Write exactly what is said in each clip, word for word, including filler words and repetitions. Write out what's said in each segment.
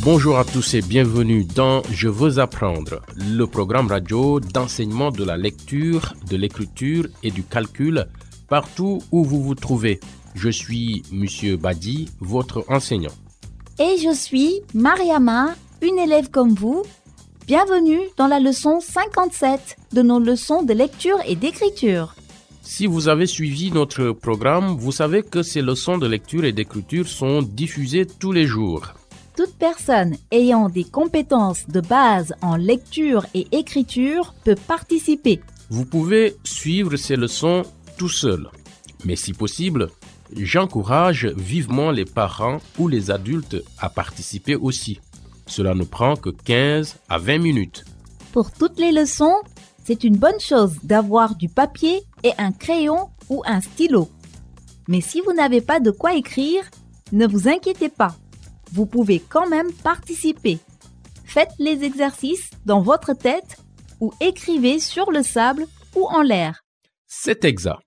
Bonjour à tous et bienvenue dans Je veux apprendre, le programme radio d'enseignement de la lecture, de l'écriture et du calcul partout où vous vous trouvez. Je suis Monsieur Badi, votre enseignant. Et je suis Mariama, une élève comme vous. Bienvenue dans la leçon cinquante-sept de nos leçons de lecture et d'écriture. Si vous avez suivi notre programme, vous savez que ces leçons de lecture et d'écriture sont diffusées tous les jours. Toute personne ayant des compétences de base en lecture et écriture peut participer. Vous pouvez suivre ces leçons tout seul, mais si possible, j'encourage vivement les parents ou les adultes à participer aussi. Cela ne prend que quinze à vingt minutes. Pour toutes les leçons, c'est une bonne chose d'avoir du papier et un crayon ou un stylo. Mais si vous n'avez pas de quoi écrire, ne vous inquiétez pas. Vous pouvez quand même participer. Faites les exercices dans votre tête ou écrivez sur le sable ou en l'air. C'est exact.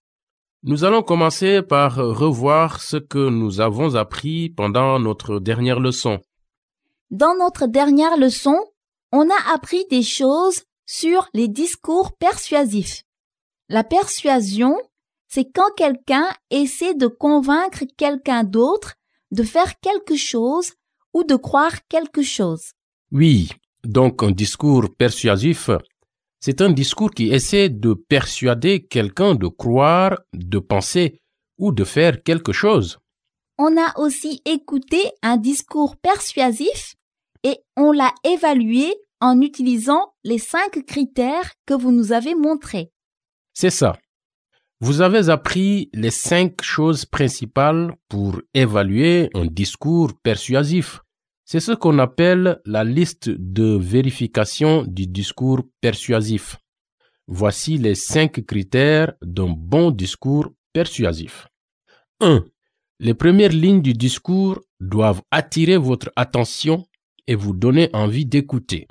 Nous allons commencer par revoir ce que nous avons appris pendant notre dernière leçon. Dans notre dernière leçon, on a appris des choses sur les discours persuasifs. La persuasion, c'est quand quelqu'un essaie de convaincre quelqu'un d'autre de faire quelque chose ou de croire quelque chose. Oui, donc un discours persuasif, c'est un discours qui essaie de persuader quelqu'un de croire, de penser ou de faire quelque chose. On a aussi écouté un discours persuasif et on l'a évalué en utilisant les cinq critères que vous nous avez montrés. C'est ça. Vous avez appris les cinq choses principales pour évaluer un discours persuasif. C'est ce qu'on appelle la liste de vérification du discours persuasif. Voici les cinq critères d'un bon discours persuasif. un. Les premières lignes du discours doivent attirer votre attention et vous donner envie d'écouter.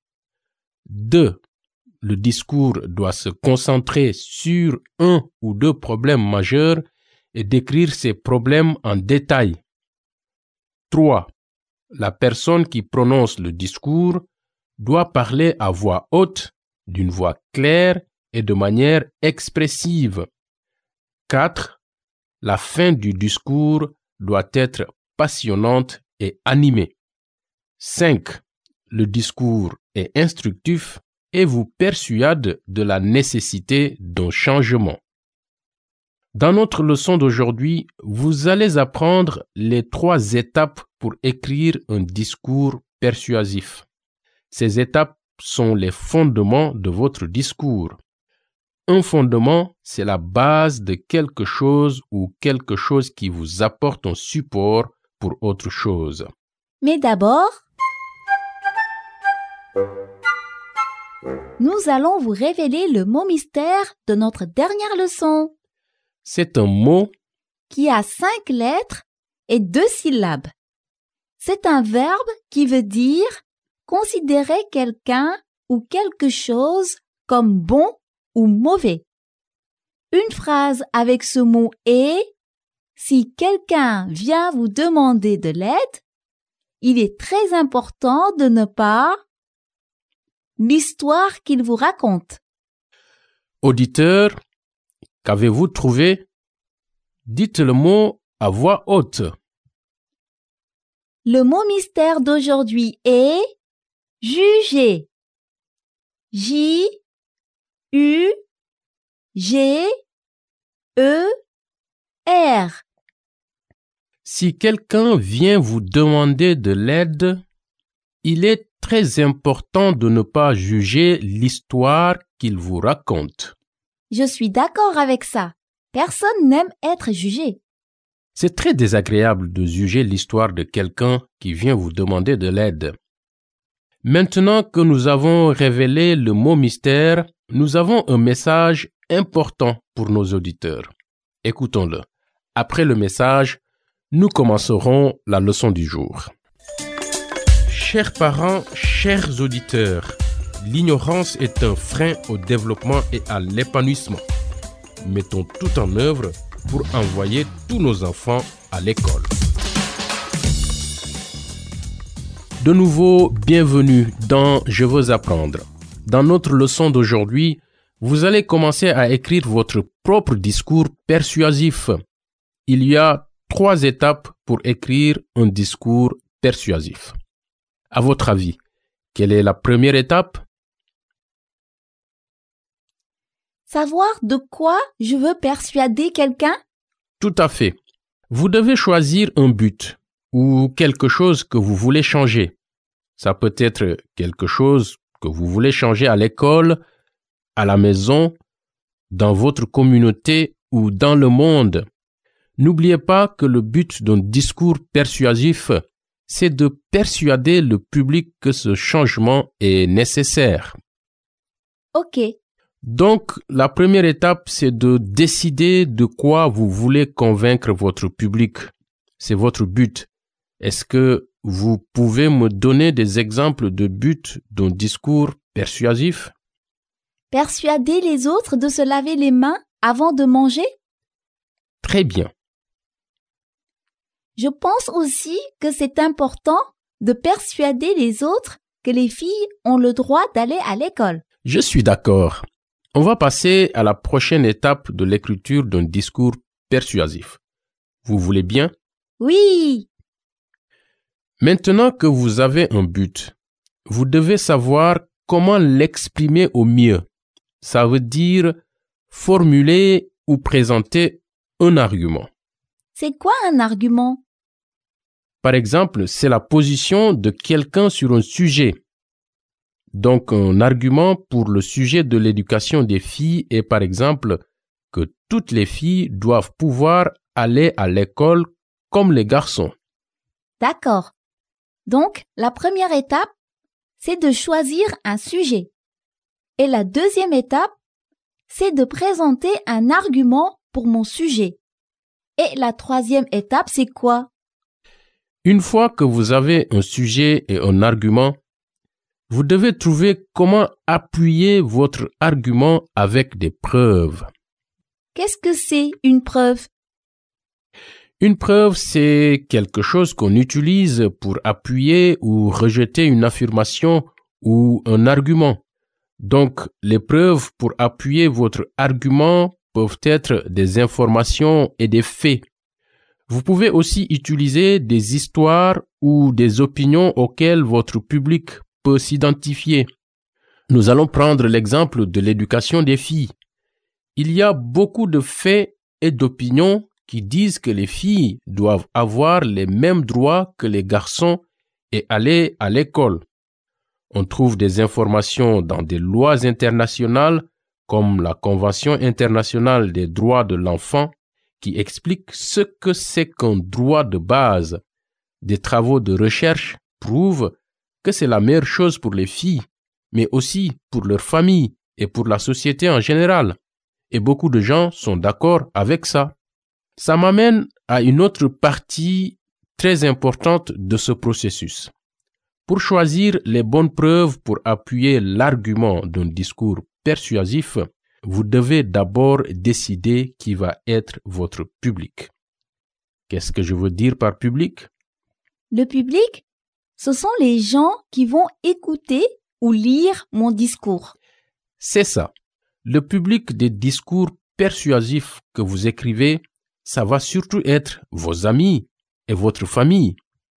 deux. Le discours doit se concentrer sur un ou deux problèmes majeurs et décrire ces problèmes en détail. trois. La personne qui prononce le discours doit parler à voix haute, d'une voix claire et de manière expressive. quatre. La fin du discours doit être passionnante et animée. cinq. Le discours est instructif et vous persuade de la nécessité d'un changement. Dans notre leçon d'aujourd'hui, vous allez apprendre les trois étapes pour écrire un discours persuasif. Ces étapes sont les fondements de votre discours. Un fondement, c'est la base de quelque chose ou quelque chose qui vous apporte un support pour autre chose. Mais d'abord, nous allons vous révéler le mot mystère de notre dernière leçon. C'est un mot qui a cinq lettres et deux syllabes. C'est un verbe qui veut dire considérer quelqu'un ou quelque chose comme bon ou mauvais. Une phrase avec ce mot est « Si quelqu'un vient vous demander de l'aide, il est très important de ne pas… » l'histoire qu'il vous raconte. Auditeur, qu'avez-vous trouvé? Dites le mot à voix haute. Le mot mystère d'aujourd'hui est juger. J U G E R. Si quelqu'un vient vous demander de l'aide, il est très important de ne pas juger l'histoire qu'il vous raconte. Je suis d'accord avec ça. Personne n'aime être jugé. C'est très désagréable de juger l'histoire de quelqu'un qui vient vous demander de l'aide. Maintenant que nous avons révélé le mot mystère, nous avons un message important pour nos auditeurs. Écoutons-le. Après le message, nous commencerons la leçon du jour. Chers parents, chers auditeurs, l'ignorance est un frein au développement et à l'épanouissement. Mettons tout en œuvre pour envoyer tous nos enfants à l'école. De nouveau, bienvenue dans Je veux apprendre. Dans notre leçon d'aujourd'hui, vous allez commencer à écrire votre propre discours persuasif. Il y a trois étapes pour écrire un discours persuasif. À votre avis, quelle est la première étape? Savoir de quoi je veux persuader quelqu'un? Tout à fait. Vous devez choisir un but ou quelque chose que vous voulez changer. Ça peut être quelque chose que vous voulez changer à l'école, à la maison, dans votre communauté ou dans le monde. N'oubliez pas que le but d'un discours persuasif, c'est de persuader le public que ce changement est nécessaire. Ok. Donc, la première étape, c'est de décider de quoi vous voulez convaincre votre public. C'est votre but. Est-ce que vous pouvez me donner des exemples de buts d'un discours persuasif? Persuader les autres de se laver les mains avant de manger? Très bien. Je pense aussi que c'est important de persuader les autres que les filles ont le droit d'aller à l'école. Je suis d'accord. On va passer à la prochaine étape de l'écriture d'un discours persuasif. Vous voulez bien? Oui! Maintenant que vous avez un but, vous devez savoir comment l'exprimer au mieux. Ça veut dire formuler ou présenter un argument. C'est quoi un argument? Par exemple, c'est la position de quelqu'un sur un sujet. Donc, un argument pour le sujet de l'éducation des filles est par exemple que toutes les filles doivent pouvoir aller à l'école comme les garçons. D'accord. Donc, la première étape, c'est de choisir un sujet. Et la deuxième étape, c'est de présenter un argument pour mon sujet. Et la troisième étape, c'est quoi? Une fois que vous avez un sujet et un argument, vous devez trouver comment appuyer votre argument avec des preuves. Qu'est-ce que c'est une preuve? Une preuve, c'est quelque chose qu'on utilise pour appuyer ou rejeter une affirmation ou un argument. Donc, les preuves pour appuyer votre argument peuvent être des informations et des faits. Vous pouvez aussi utiliser des histoires ou des opinions auxquelles votre public peut s'identifier. Nous allons prendre l'exemple de l'éducation des filles. Il y a beaucoup de faits et d'opinions qui disent que les filles doivent avoir les mêmes droits que les garçons et aller à l'école. On trouve des informations dans des lois internationales comme la Convention internationale des droits de l'enfant qui explique ce que c'est qu'un droit de base. Des travaux de recherche prouvent que c'est la meilleure chose pour les filles, mais aussi pour leur famille et pour la société en général. Et beaucoup de gens sont d'accord avec ça. Ça m'amène à une autre partie très importante de ce processus. Pour choisir les bonnes preuves pour appuyer l'argument d'un discours persuasif, vous devez d'abord décider qui va être votre public. Qu'est-ce que je veux dire par public? Le public, ce sont les gens qui vont écouter ou lire mon discours. C'est ça. Le public des discours persuasifs que vous écrivez, ça va surtout être vos amis et votre famille.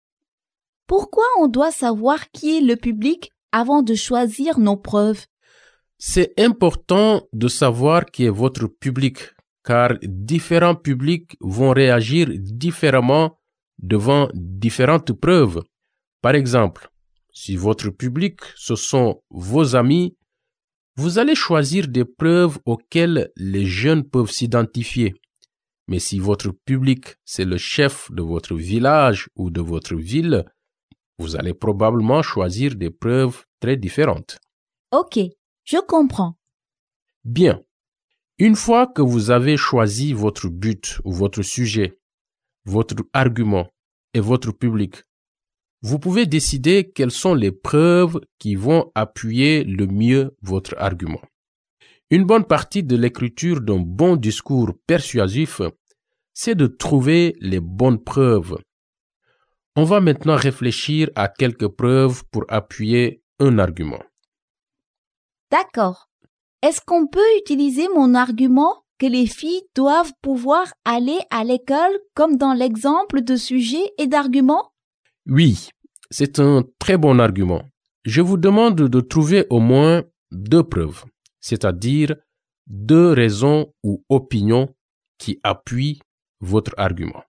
Pourquoi on doit savoir qui est le public avant de choisir nos preuves? C'est important de savoir qui est votre public, car différents publics vont réagir différemment devant différentes preuves. Par exemple, si votre public, ce sont vos amis, vous allez choisir des preuves auxquelles les jeunes peuvent s'identifier. Mais si votre public, c'est le chef de votre village ou de votre ville, vous allez probablement choisir des preuves très différentes. Ok, je comprends. Bien. Une fois que vous avez choisi votre but ou votre sujet, votre argument et votre public, vous pouvez décider quelles sont les preuves qui vont appuyer le mieux votre argument. Une bonne partie de l'écriture d'un bon discours persuasif, c'est de trouver les bonnes preuves. On va maintenant réfléchir à quelques preuves pour appuyer un argument. D'accord. Est-ce qu'on peut utiliser mon argument que les filles doivent pouvoir aller à l'école comme dans l'exemple de sujet et d'argument? Oui, c'est un très bon argument. Je vous demande de trouver au moins deux preuves, c'est-à-dire deux raisons ou opinions qui appuient votre argument.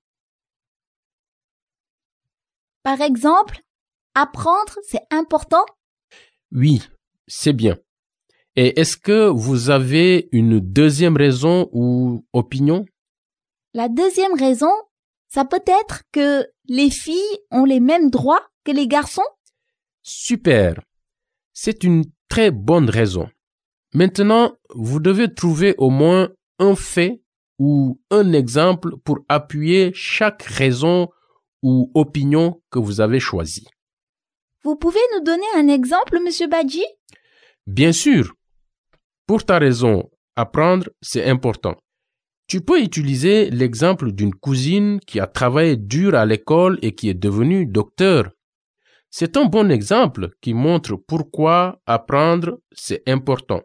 Par exemple, apprendre, c'est important? Oui, c'est bien. Et est-ce que vous avez une deuxième raison ou opinion? La deuxième raison, ça peut être que les filles ont les mêmes droits que les garçons? Super. C'est une très bonne raison. Maintenant, vous devez trouver au moins un fait ou un exemple pour appuyer chaque raison ou opinion que vous avez choisie. Vous pouvez nous donner un exemple, Monsieur Badji? Bien sûr. Pour ta raison, apprendre, c'est important. Tu peux utiliser l'exemple d'une cousine qui a travaillé dur à l'école et qui est devenue docteur. C'est un bon exemple qui montre pourquoi apprendre, c'est important.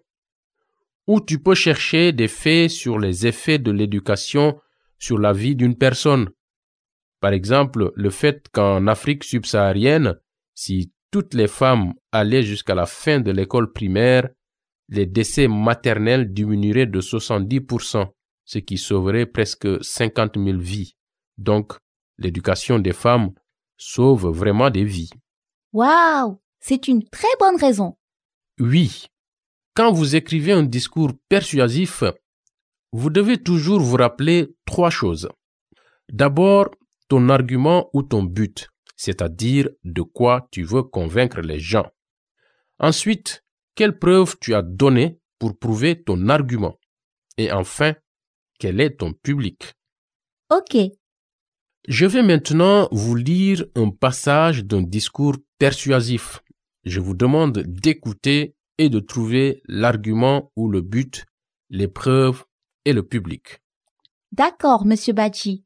Ou tu peux chercher des faits sur les effets de l'éducation sur la vie d'une personne. Par exemple, le fait qu'en Afrique subsaharienne, si toutes les femmes allaient jusqu'à la fin de l'école primaire, les décès maternels diminueraient de soixante-dix pour cent, ce qui sauverait presque cinquante mille vies. Donc, l'éducation des femmes sauve vraiment des vies. Waouh! C'est une très bonne raison. Oui, quand vous écrivez un discours persuasif, vous devez toujours vous rappeler trois choses. D'abord, ton argument ou ton but, c'est-à-dire de quoi tu veux convaincre les gens. Ensuite, quelle preuve tu as donnée pour prouver ton argument. Et enfin, quel est ton public? Ok. Je vais maintenant vous lire un passage d'un discours persuasif. Je vous demande d'écouter et de trouver l'argument ou le but, les preuves et le public. D'accord, Monsieur Badji.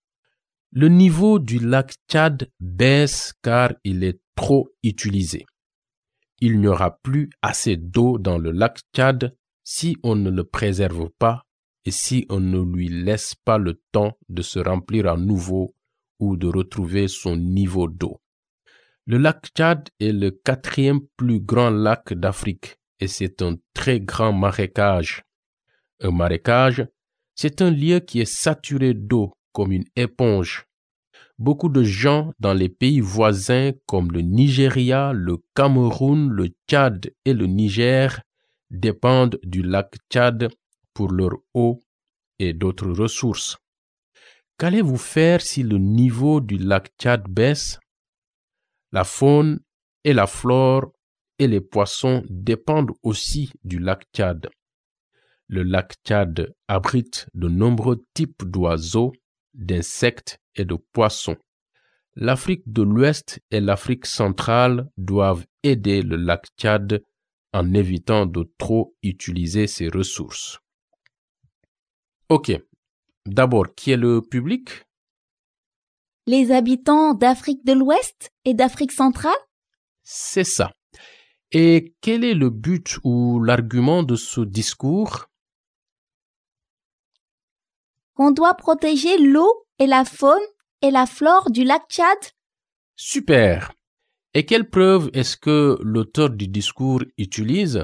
Le niveau du lac Tchad baisse car il est trop utilisé. Il n'y aura plus assez d'eau dans le lac Tchad si on ne le préserve pas et si on ne lui laisse pas le temps de se remplir à nouveau ou de retrouver son niveau d'eau. Le lac Tchad est le quatrième plus grand lac d'Afrique et c'est un très grand marécage. Un marécage, c'est un lieu qui est saturé d'eau comme une éponge. Beaucoup de gens dans les pays voisins comme le Nigeria, le Cameroun, le Tchad et le Niger dépendent du lac Tchad pour leur eau et d'autres ressources. Qu'allez-vous faire si le niveau du lac Tchad baisse? La faune et la flore et les poissons dépendent aussi du lac Tchad. Le lac Tchad abrite de nombreux types d'oiseaux, d'insectes et de poissons. L'Afrique de l'Ouest et l'Afrique centrale doivent aider le lac Tchad en évitant de trop utiliser ses ressources. Ok. D'abord, qui est le public? Les habitants d'Afrique de l'Ouest et d'Afrique centrale? C'est ça. Et quel est le but ou l'argument de ce discours? Qu'on doit protéger l'eau et la faune et la flore du lac Tchad? Super. Et quelle preuve est-ce que l'auteur du discours utilise?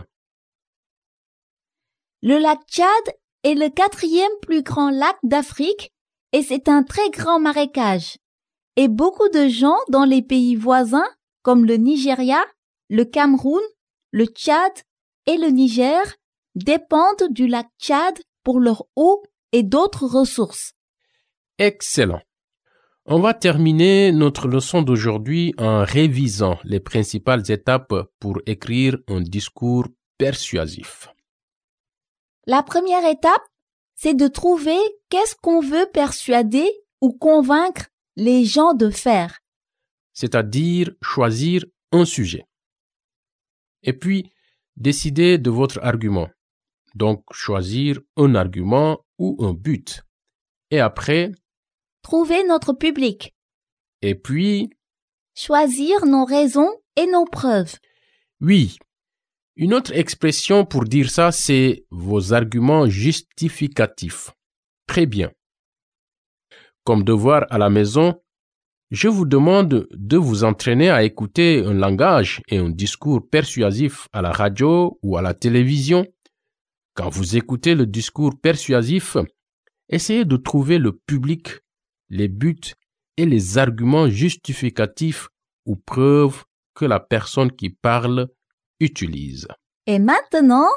Le lac Tchad est le quatrième plus grand lac d'Afrique et c'est un très grand marécage. Et beaucoup de gens dans les pays voisins comme le Nigeria, le Cameroun, le Tchad et le Niger dépendent du lac Tchad pour leur eau et d'autres ressources. Excellent. On va terminer notre leçon d'aujourd'hui en révisant les principales étapes pour écrire un discours persuasif. La première étape, c'est de trouver qu'est-ce qu'on veut persuader ou convaincre les gens de faire. C'est-à-dire choisir un sujet. Et puis, décider de votre argument. Donc, choisir un argument ou un but. Et après, trouver notre public. Et puis, choisir nos raisons et nos preuves. Oui. Une autre expression pour dire ça, c'est vos arguments justificatifs. Très bien. Comme devoir à la maison, je vous demande de vous entraîner à écouter un langage et un discours persuasif à la radio ou à la télévision. Quand vous écoutez le discours persuasif, essayez de trouver le public, les buts et les arguments justificatifs ou preuves que la personne qui parle utilise. Et maintenant,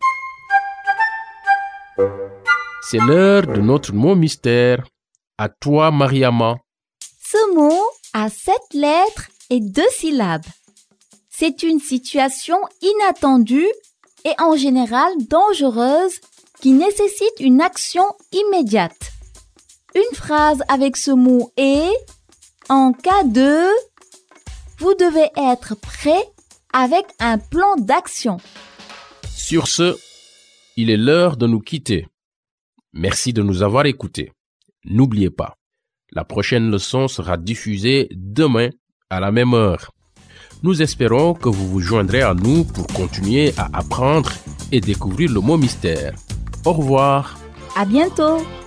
c'est l'heure de notre mot mystère. À toi, Mariama. Ce mot a sept lettres et deux syllabes. C'est une situation inattendue et en général dangereuse qui nécessite une action immédiate. Une phrase avec ce mot est « En cas de… » Vous devez être prêt avec un plan d'action. Sur ce, il est l'heure de nous quitter. Merci de nous avoir écoutés. N'oubliez pas, la prochaine leçon sera diffusée demain à la même heure. Nous espérons que vous vous joindrez à nous pour continuer à apprendre et découvrir le mot mystère. Au revoir. À bientôt.